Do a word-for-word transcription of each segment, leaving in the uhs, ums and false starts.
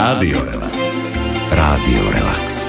Rádio Relax. Rádio Relax.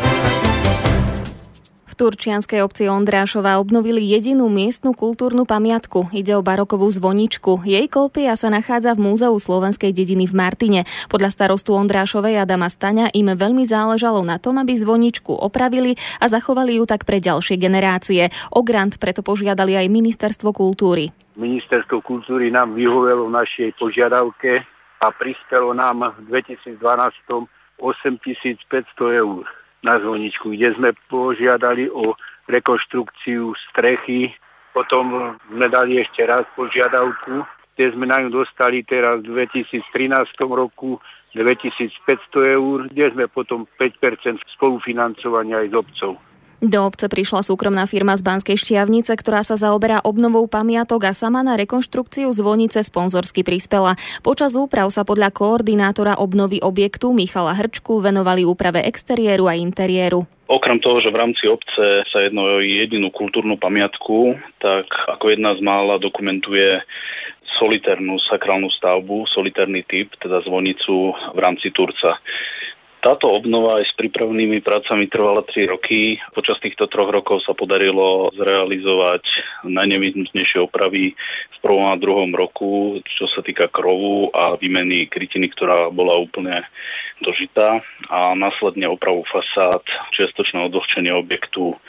V turčianskej obci Ondrášova obnovili jedinú miestnu kultúrnu pamiatku. Ide o barokovú zvoničku. Jej kópia sa nachádza v Múzeu slovenskej dediny v Martine. Podľa starostu Ondrášovej Adama Staňa im veľmi záležalo na tom, aby zvoničku opravili a zachovali ju tak pre ďalšie generácie. O grant preto požiadali aj Ministerstvo kultúry. Ministerstvo kultúry nám vyhovelo v našej požiadavke a prispelo nám v dvetisícdvanásť osemtisícpäťsto eur na zvoničku, kde sme požiadali o rekonštrukciu strechy. Potom sme dali ešte raz požiadavku, kde sme na ňu dostali teraz v dvetisíctrinásť roku dvetisícpäťsto eur, kde sme potom päť percent spolufinancovania aj z obcov. Do obce prišla súkromná firma z Banskej Štiavnice, ktorá sa zaoberá obnovou pamiatok a sama na rekonštrukciu zvonice sponzorsky prispela. Počas úprav sa podľa koordinátora obnovy objektu Michala Hrčku venovali úprave exteriéru a interiéru. Okrem toho, že v rámci obce sa jedná o jedinú kultúrnu pamiatku, tak ako jedna z mála dokumentuje solitérnu sakrálnu stavbu, solitérny typ, teda zvonicu v rámci Turca. Táto obnova aj s prípravnými prácami trvala tri roky. Počas týchto troch rokov sa podarilo zrealizovať najnevyhnutnejšie opravy v prvom a druhom roku, čo sa týka krovu a výmeny krytiny, ktorá bola úplne dožitá, a následne opravu fasád, čiastočné odvlhčenie objektu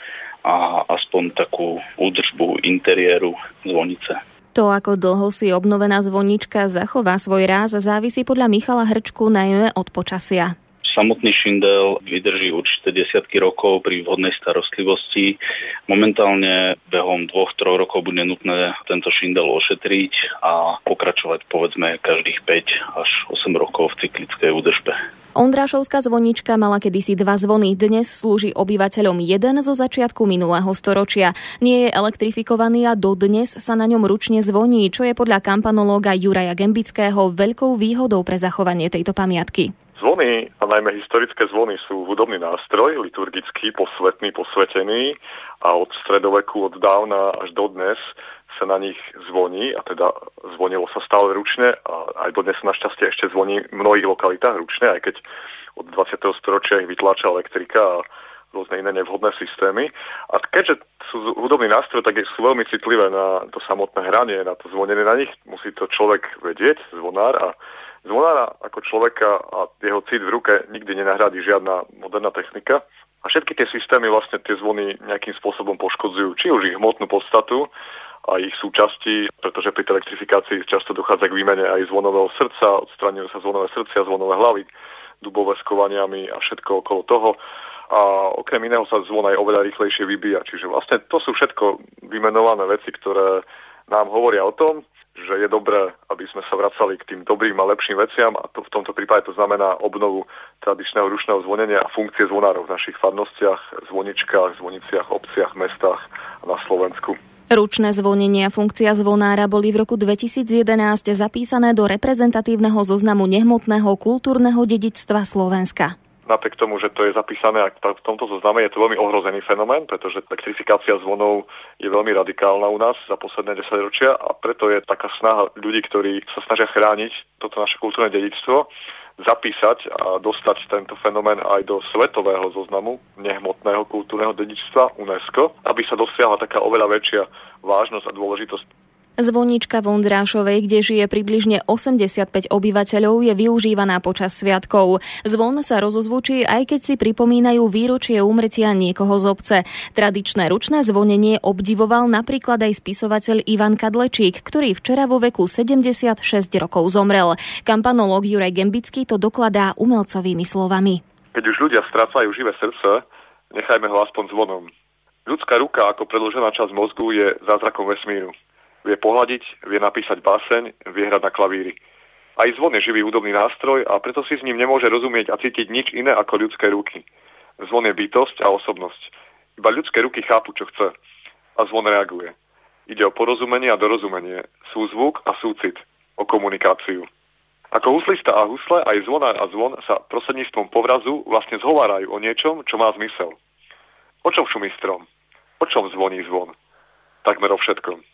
a aspoň takú údržbu interiéru zvonice. To, ako dlho si obnovená zvonička zachová svoj ráz, závisí podľa Michala Hrčku najmä od počasia. Samotný šindel vydrží určite desiatky rokov pri vhodnej starostlivosti. Momentálne behom dvoch, troch rokov bude nutné tento šindel ošetriť a pokračovať povedzme každých päť až osem rokov v cyklickej údržbe. Ondrášovská zvonička mala kedysi dva zvony. Dnes slúži obyvateľom jeden zo začiatku minulého storočia. Nie je elektrifikovaný a dodnes sa na ňom ručne zvoní, čo je podľa kampanológa Juraja Gembického veľkou výhodou pre zachovanie tejto pamiatky. Zvony, a najmä historické zvony, sú hudobný nástroj, liturgický, posvetný, posvetený, a od stredoveku, od dávna až dodnes sa na nich zvoní, a teda zvonilo sa stále ručne a aj dodnes našťastie ešte zvoní v mnohých lokalitách ručne, aj keď od dvadsiateho storočia ich vytláča elektrika a rôzne iné nevhodné systémy. A keďže sú hudobný nástroj, tak sú veľmi citlivé na to samotné hranie, na to zvonenie na nich. Musí to človek vedieť, zvonár, a zvonára ako človeka a jeho cit v ruke nikdy nenahradí žiadna moderná technika. A všetky tie systémy vlastne tie zvony nejakým spôsobom poškodzujú, či už ich hmotnú podstatu a ich súčasti, pretože pri tej elektrifikácii často dochádza k výmene aj zvonového srdca, odstraňujú sa zvonové srdcia, zvonové hlavy, dubové s kovaniami a všetko okolo toho. A okrem iného sa zvon aj oveľa rýchlejšie vybíja. Čiže vlastne to sú všetko vymenované veci, ktoré nám hovoria o tom, že je dobré, aby sme sa vracali k tým dobrým a lepším veciam, a to v tomto prípade to znamená obnovu tradičného ručného zvonenia a funkcie zvonárov v našich farnostiach, zvoničkách, zvoniciach, obciach, mestách a na Slovensku. Ručné zvonenie a funkcia zvonára boli v roku dvetisícjedenásť zapísané do reprezentatívneho zoznamu nehmotného kultúrneho dedičstva Slovenska. Napriek tomu, že to je zapísané v tomto zozname, je to veľmi ohrozený fenomén, pretože elektrifikácia zvonov je veľmi radikálna u nás za posledné desaťročia, a preto je taká snaha ľudí, ktorí sa snažia chrániť toto naše kultúrne dedičstvo, zapísať a dostať tento fenomén aj do svetového zoznamu nehmotného kultúrneho dedičstva UNESCO, aby sa dosiahla taká oveľa väčšia vážnosť a dôležitosť. Zvonička v Ondrášovej, kde žije približne osemdesiatpäť obyvateľov, je využívaná počas sviatkov. Zvon sa rozozvučí, aj keď si pripomínajú výročie úmrtia niekoho z obce. Tradičné ručné zvonenie obdivoval napríklad aj spisovateľ Ivan Kadlečík, ktorý včera vo veku sedemdesiatšesť rokov zomrel. Kampanológ Juraj Gembický to dokladá umelcovými slovami. Keď už ľudia strácajú živé srdce, nechajme ho aspoň zvonom. Ľudská ruka ako predĺžená časť mozgu je zázrakom vesmíru. Vie pohľadiť, vie napísať báseň, vie hrať na klavíri. Aj zvon je živý hudobný nástroj a preto si s ním nemôže rozumieť a cítiť nič iné ako ľudské ruky. Zvon je bytosť a osobnosť. Iba ľudské ruky chápu, čo chce. A zvon reaguje. Ide o porozumenie a dorozumenie, súzvuk a súcit, o komunikáciu. Ako huslista a husle, aj zvonár a zvon sa prostredníctvom povrazu vlastne zhovárajú o niečom, čo má zmysel. O čom šumí strom? O čom zvoní zvon? Takmer o všetkom.